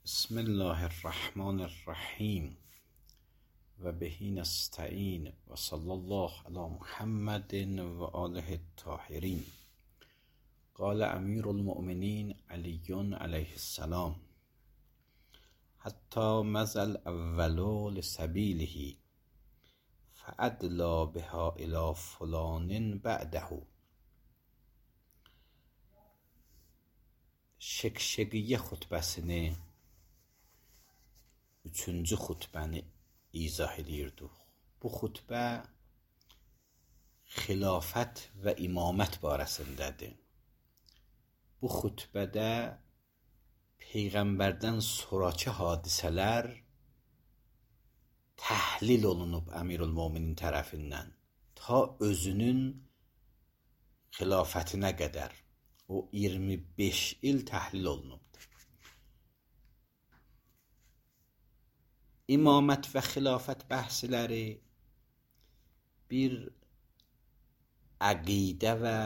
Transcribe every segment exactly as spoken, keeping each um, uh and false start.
بسم الله الرحمن الرحیم و بهی نستعین و صلی الله علی محمد و آله الطاهرین. قال امیر المؤمنین علی علیه السلام: حتی مضى الاول لسبیله فادلی بها الی فلان بعده. Şekşeqiyə xutbəsini, üçüncü xutbəni izah edirdik. Bu xutbə xilafət və imamət barəsindədir. Bu xutbədə Peyğəmbərdən sonraki hadisələr təhlil olunub Əmirülmöminin tərəfindən ta özünün xilafətinə qədər. O iyirmi beş il təhlil olunubdur. İmamət və xilafət bəhsləri bir əqidə və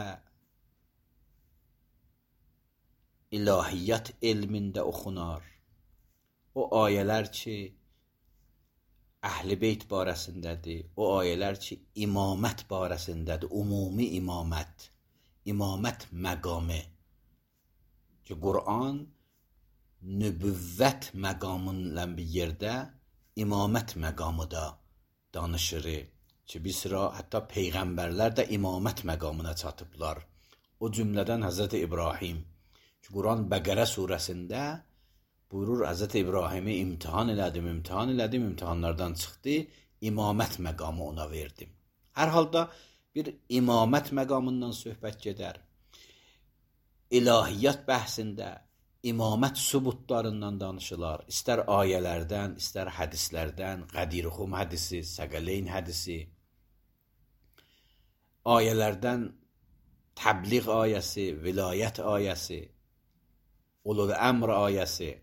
ilahiyyat elmində oxunar. O ayələr ki, Əhl-i Beyt barəsindədir, o ayələr ki, imamət barəsindədir, umumi imamət. İmamət məqamı ki, Qur'an nübüvvət məqamıyla bir yerdə imamət məqamı da danışır ki, bir sıra hətta peyğəmbərlər də imamət məqamına çatıblar. O cümlədən Həzrəti İbrahim ki, Qur'an Bəqərə surəsində buyurur, Həzrəti İbrahimi imtihan elədim, imtihan elədim, imtihanlardan çıxdı, imamət məqamı ona verdim. Hər halda bir imamət məqamından söhbət gedər. İlahiyyat bəhsində imamət sübutlarından danışılar. İstər ayələrdən, istər hədislərdən, Qədirxum hədisi, Səqələyn hədisi, ayələrdən təbliğ ayəsi, vilayət ayəsi, ulul əmr ayəsi,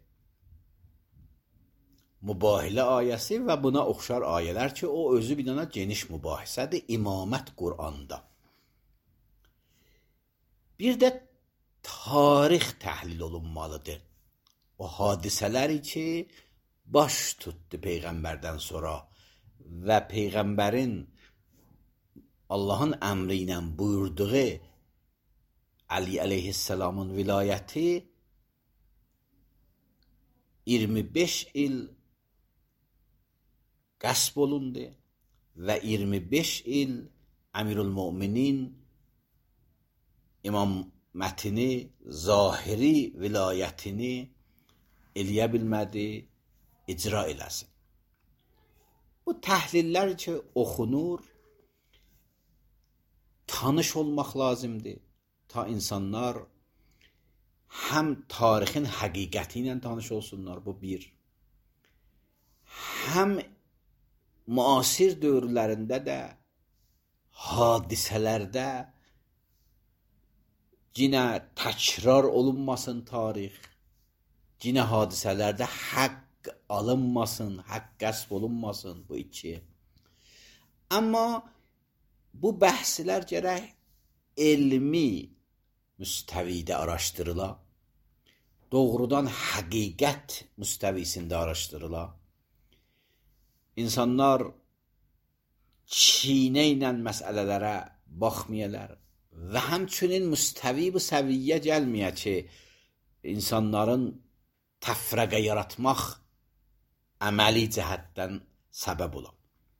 mübahilə ayəsi və buna oxşar ayələr ki, o özü bir dənə geniş mübahisədir imamət Qur'anda. Bir də tarix təhlil olunmalıdır. O hadisələri ki, baş tutdu Peyğəmbərdən sonra və Peyğəmbərin Allahın əmri ilə buyurduğu Ali əleyhisselamın vilayəti iyirmi beş il qəsb olundu və iyirmi beş il Əmirülmöminin imamətini, zahiri vilayətini eləyə bilmədi, icra eləsin. Bu təhlillər ki, oxunur, tanış olmaq lazımdır. Ta insanlar həm tarixin həqiqəti ilə tanış olsunlar, bu bir. Həm müasir dövrlərində də, hadisələrdə yenə təkrar olunmasın tarix, yenə hadisələrdə haqq alınmasın, haqq qəsb olunmasın, bu iki. Amma bu bəhslər gərək elmi müstəvidə araşdırıla, doğrudan həqiqət müstəvisində araşdırıla. İnsanlar çiynə ilə məsələlərə baxmayalar və həmçinin müstəvi bu səviyyə gəlməyə ki, insanların təfrəqə yaratmaq əməli cəhətdən səbəb ola.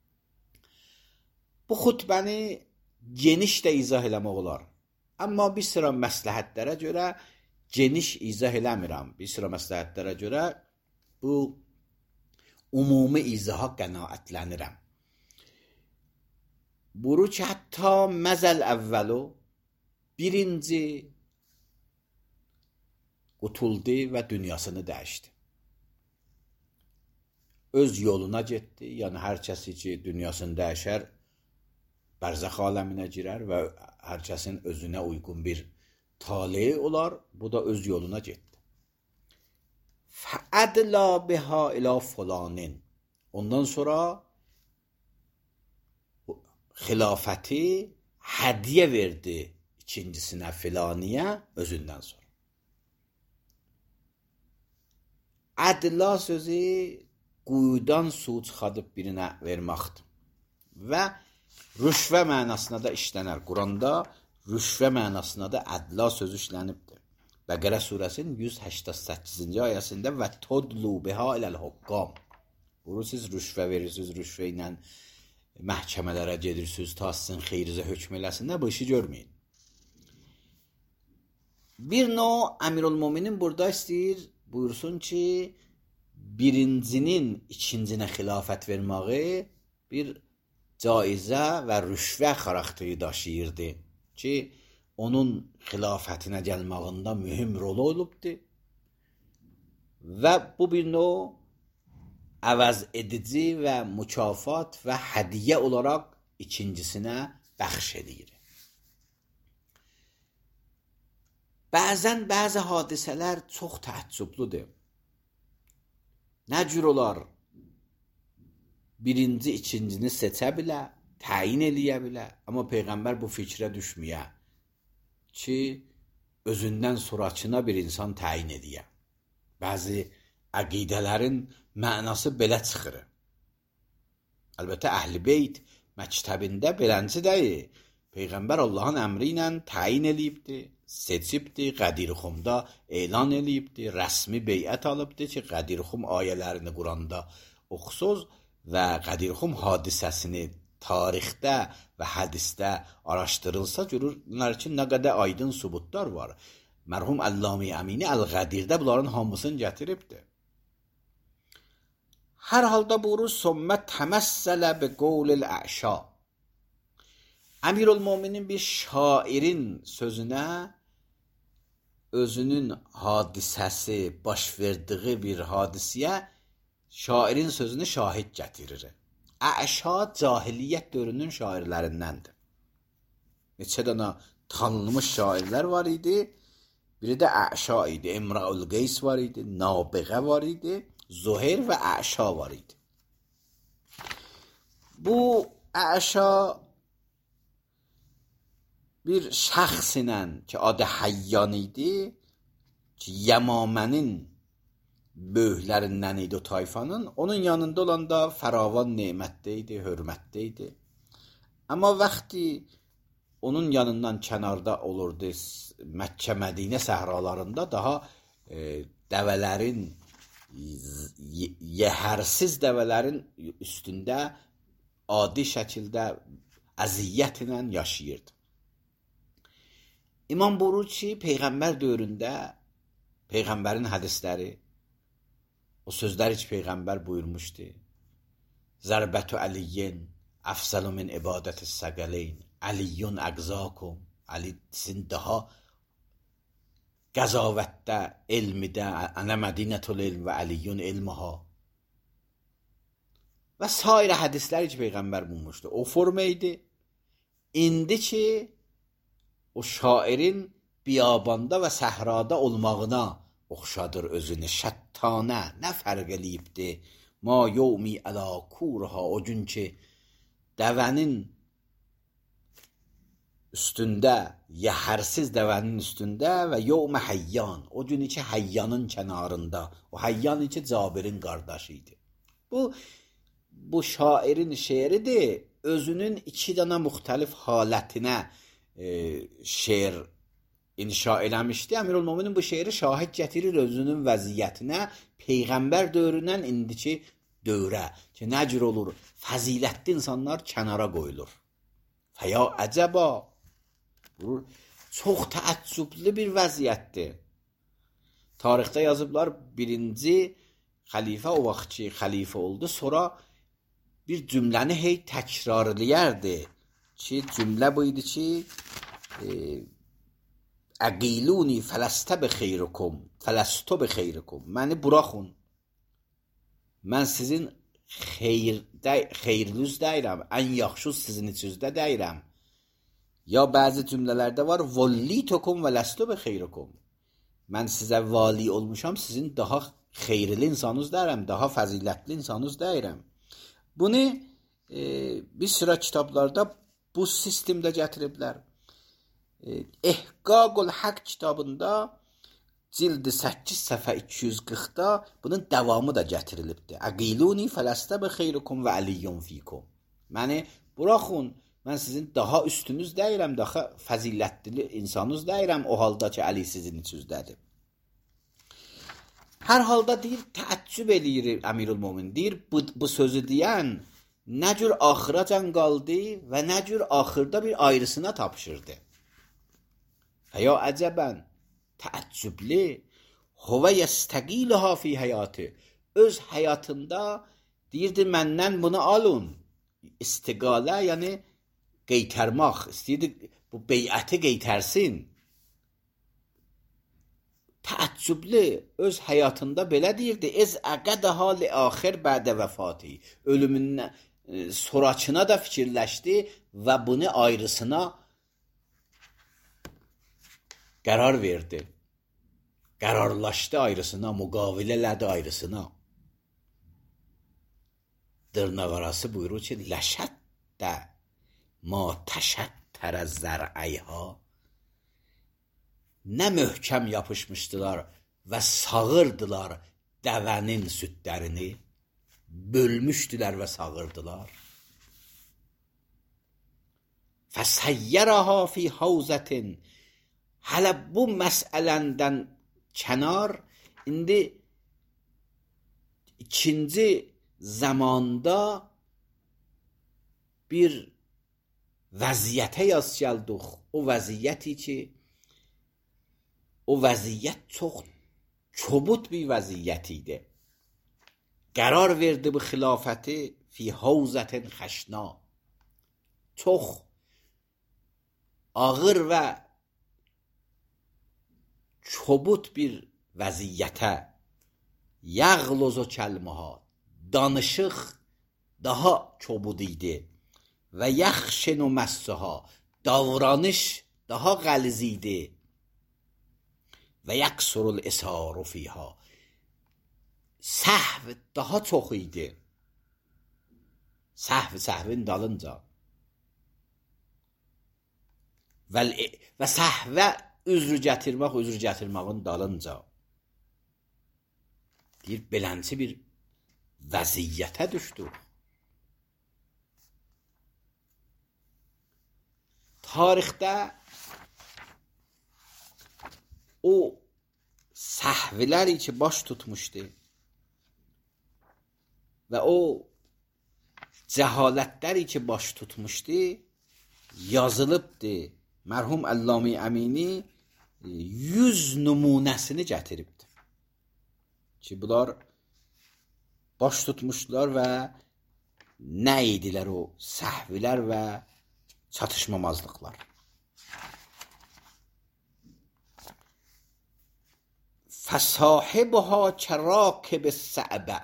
Bu xutbəni geniş də izah eləmək olar. Amma bir sıra məsləhətlərə görə geniş izah eləmirəm. Bir sıra məsləhətlərə görə bu umumi izaha qənaətlənirəm. Buyurur ki, hətta məzəl əvvəlu birinci qutuldu və dünyasını dəyişdi. Öz yoluna getdi, yəni hər kəsi ki, dünyasını dəyişər, bərzəx aləminə girər və hər kəsin özünə uyğun bir taleyi olar, bu da öz yoluna getdi. Fəədlə biha ilə fulanin. Ondan sonra xilafəti hədiyə verdi ikincisinə filaniyə özündən sonra. ədla sözü quyudan su çıxadıb birinə verməkdir. Və rüşvə mənasına da işlənər. Quranda rüşvə mənasına da ədla sözü işlənibdir. Bəqərə surəsinin yüz səksən səkkizinci ayəsində və todlu biha iləl-hukkam. Bunu siz rüşvə verirsiniz, rüşvə ilə məhkəmələrə gedirsiniz, ta sizin xeyrinizə hökm eləsinlər, bu işi görməyin. Bir növ Əmirülmöminin burada istəyir, buyursun ki, birincinin ikincinə xilafət verməyi bir caizə və rüşvə xarakteri daşıyırdı ki, onun xilafətinə gəlməyində mühüm rol olubdur və bu bir növ əvəz edici və mükafat və hədiyyə olaraq ikincisinə bəxş edir. Bəzən bəzi hadisələr çox təəccüblüdür. Nə cür olar? Birinci, ikincini seçə bilər, təyin eləyə bilər. Amma Peyğəmbər bu fikrə düşməyə ki, özündən sonrakına bir insan təyin eləyə. Bəzi əqidələrin mənası belə çıxır. Əlbəttə, Əhl-i Beyt məktəbində beləncə deyil. Peyğəmbər Allahın əmri ilə təyin eləyibdir, seçibdir, Qədir-Xumda elan eləyibdir, rəsmi beyət alıbdır ki, Qədir-Xum ayələrini Quranda oxusuz və Qədir-Xum hadisəsini tarixdə və hədisdə araşdırılsa görürlər ki, nə qədər aydın sübutlar var. Mərhum Əlləmi Əmini Əl-Qədirdə bunların hamısını gətiribdir. Hər halda buyurur, "Sümmə təməssələ bi qawlil əşa." Əmirülmöminin bir şairin sözünə özünün hadisəsi, baş verdiyi bir hadisiyə şairin sözünü şahid gətirir. Əşa cahiliyyət dövrünün şairlərindəndir. Neçə dənə tanınmış şairlər var idi. Biri də Əşa idi. İmrəül Qeys var idi, Nabiğə var idi, Zuheyr və Əşa var idi. Bu Əşa bir şəxs ilə ki, adı Həyyan idi, ki, Yəmamənin böyüklərindən idi o tayfanın, onun yanında olanda fəravan nemətdə idi, hörmətdə idi. Amma vaxtı onun yanından kənarda olurdu, Məkkə, Mədinə səhralarında daha e, dəvələrin, yəhərsiz dəvələrin üstündə adi şəkildə əziyyət ilə yaşayırdı. İmam buyurur ki, Peyğəmbər dövründə Peyğəmbərin hədisləri, o sözlər ki, Peyğəmbər buyurmuşdu. Zərbətü Əliyyin əfzəlu min ibadəti səqələyn, Əliyyun əqzakum, Əli sizin daha qəzavətdə, elmidə, ənə mədinətül ilm və Əliyyun ilməhə və sairə hədislər ki, Peyğəmbər bulmuşdu. O forma idi. İndi ki, o şairin biyabanda və səhrada olmağına oxşadır özünü, şəttanə, nə fərq eləyibdir? Ma yevmi əla kurha, o gün ki, dəvənin üstündə, yəhərsiz dəvənin üstündə və yevmə Həyyan, o gün ki, Həyyanın kənarında, o Həyyan ki, Cabirin qardaşı idi. Bu, bu şairin şeiridir, özünün iki dənə müxtəlif halətinə e, şeir inşa eləmişdi. Əmirülmöminin bu şeiri şahid gətirir özünün vəziyyətinə, Peyğəmbər dövründən indiki dövrə ki, nə cür olur? Fəzilətli insanlar kənara qoyulur. Fəya əcəba, çox təəccüblü bir vəziyyətdir. Tarixdə yazıblar, birinci xəlifə o vaxt ki, xəlifə oldu, sonra bir cümləni hey təkrarlayardı ki, cümlə bu idi ki, e, Əqiluni fələstə bi xeyrikum, fələstə bi xeyrikum. Məni buraxın. Mən sizin xeyirdə, xeyirlüz deyirəm, ən yaxşı sizin içinizdə deyirəm. Ya bəzi cümlələrdə var, vallitukum və ləstə bi xeyrikum. Mən sizə vali olmuşam, sizin daha xeyirli insanınız deyirəm, daha fəzilətli insanınız deyirəm. Bunu e, bir sıra kitablarda bu sistemdə gətiriblər. Ehqaqul Haq kitabında cildi səkkiz səhifə iki yüz qırxda bunun davamı da gətirilibdir. Əqiluni fələstə bi xeyrikum və əliyyun fikum. Məni buraxın, mən sizin daha üstünüz deyirəm, daha fəzilətli insanınız deyirəm, o halda ki, Əli sizin içinizdədir. Hər halda deyir, təəccüb eləyir Əmirül Mömin. Deyir, bu, bu sözü deyən nə cür axıracan qaldı və nə cür axırda bir ayrısına tapışırdı. Fəya əcəbən, təəccübli, huvə yəstəqilha fi həyatı. Öz həyatında deyirdi, məndən bunu alın. İstiqalə, yəni qeytərmaq. İstəyirdi, bu beyəti qeytərsin. Təəccübli, öz həyatında belə deyirdi, ez əqədəha li axir bədə vəfati. Ölümündən sonrakına da fikirləşdi və bunu ayrısına qərar verdi. Qərarlaşdı ayrısına, müqavilə elədi ayrısına. Dırnaq arası buyurur ki, ləşəddə ma təşəttərə zərəyha. Nə möhkəm yapışmışdılar və sağırdılar dəvənin südlərini, bölmüşdülər və sağırdılar. Fəsəyyərəha fi havzətin. Hələ bu məsələndən kənar, indi ikinci zamanda bir vəziyyətə yaz gəldik. O vəziyyəti ki, o vəziyyət çox çobut bir vəziyyət idi. Qərar verdi bu xilafəti fi havzətin xəşna. Çox ağır və çobut bir vəziyyətə, yəğloz o kəlməha, danışıq daha çobud idi və yəxşin o məssuha, davranış daha qəliz idi və yəqsurul isaru fiha, səhv daha çox idi. Səhv səhvin dalınca və, və səhvə üzr gətirmək, üzr gətirməyin dalınca. Deyir, belənci bir vəziyyətə düşdük. Tarixdə o səhvləri ki, baş tutmuşdu və o cəhalətləri ki, baş tutmuşdu, yazılıbdı. Mərhum Əlləmi Əmini yüz nümunəsini gətiribdir. Ki, bunlar baş tutmuşlar və nə idilər o səhvlər və çatışmamazlıqlar. Fəsahibha kərakib sə'bə.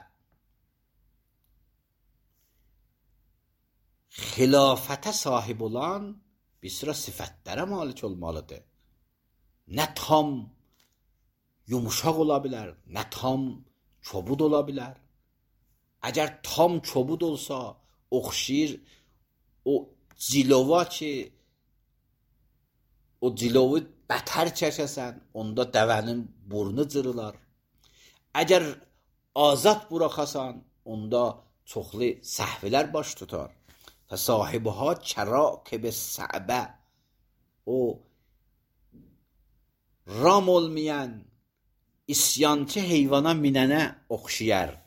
Xilafətə sahib olan bir sıra sifətlərə malik olmalıdır. Nə tam yumuşaq ola bilər, nə tam çobud ola bilər. Əgər tam çobud olsa, oxşir o cilova ki, o cilovu bətər çəkəsən, onda dəvənin burnu cırılar. Əgər azad buraxasan, onda çoxlu səhvlər baş tutar. Fəsahibha kərakib sə'bə. O ram olmayan isyancı heyvana minənə oxşayar.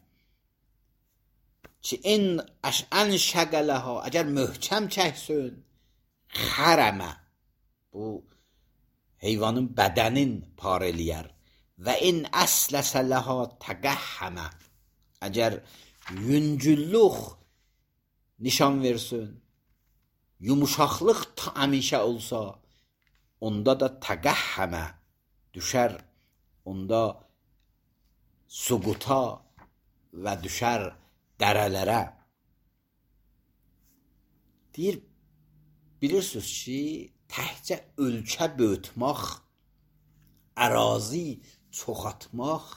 Ki, in ən şəqələha, əgər möhkəm çəksin, xərəmə. Bu, heyvanın bədənin par eləyər. Və in əsləsə ləha təqəhhəmə. Əgər yüngüllük nişan versin, yumuşaqlıq həmişə olsa, onda da təqəhhəmə düşər, onda suquta və düşər dərələrə. Deyir, bilirsiniz ki, təhcə ölkə böyütmək, ərazi çoxaltmaq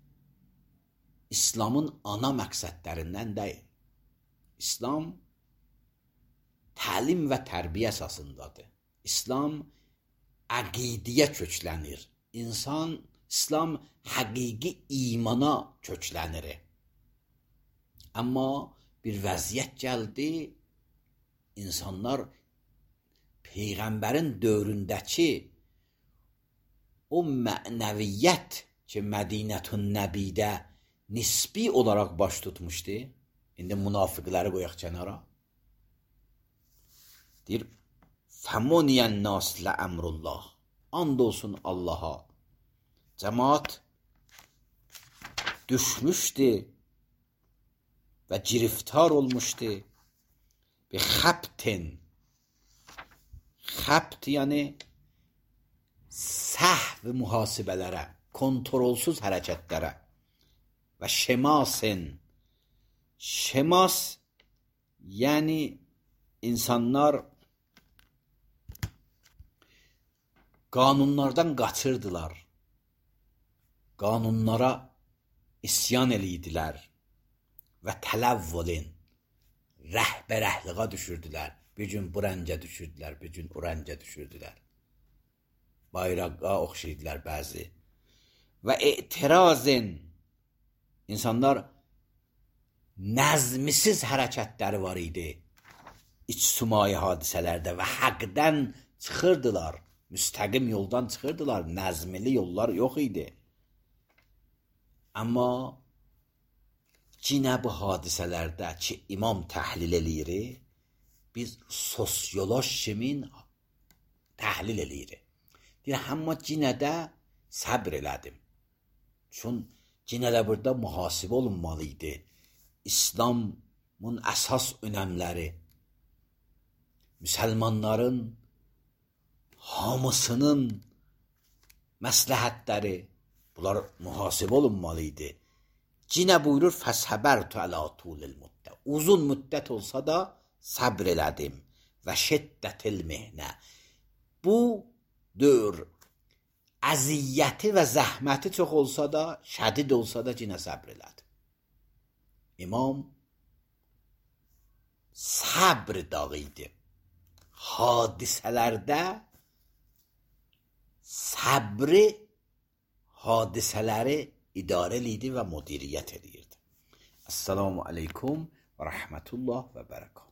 İslamın ana məqsədlərindən deyil. İslam təlim və tərbiyə əsasındadır. İslam əqidəyə köklənir. İnsan İslam həqiqi imana köklənir. Amma bir vəziyyət gəldi, insanlar Peyğəmbərin dövründəki o mənəviyyət ki, Mədinətün Nəbidə nisbi olaraq baş tutmuşdu, indi münafiqləri qoyaq kənara. Deyir, fəmuniyən nas lə əmrullah. And olsun Allaha. Cəmaat düşmüşdü və giriftar olmuşdu. Bir xəbtin. Xəbt yəni səhv mühasibələrə, kontrolsuz hərəkətlərə və şemasin. Şemas yəni insanlar qanunlardan qaçırdılar. Qanunlara isyan eləyidilər və tələvvülin rəhbərəhliğa düşürdülər. Bir gün bu rəncə düşürdülər, bir gün o rəncə düşürdülər. Bayrağa oxşaydılar bəzi. Və etirazın insanlar nəzmisiz hərəkətləri var idi. İctimai hadisələrdə və haqdən çıxırdılar. Müstəqim yoldan çıxırdılar. Nəzmili yollar yox idi. Amma yenə bu hadisələrdə ki, imam təhlil eləyir, biz sosiolog kimin təhlil eləyir. Deyir, amma yenə də səbr elədim. Çün yenə də burada mühasibə olunmalı idi. İslamın əsas önəmləri, müsəlmanların hamısının məsləhətləri, bunlar mühasibə olunmalı idi. Yenə buyurur, fəsəbərtu ələ tulil müddət. Uzun müddət olsa da səbr elədim və şiddətil mihnə. Bu dövr əziyyəti və zəhməti çox olsa da, şədid olsa da yenə səbr elədim. İmam səbr dağı idi. Hadisələrdə səbri hadisələri idarə edirdi və müdiriyyət edirdi. Esselamu aleykum və rəhmətullah və bərəkət.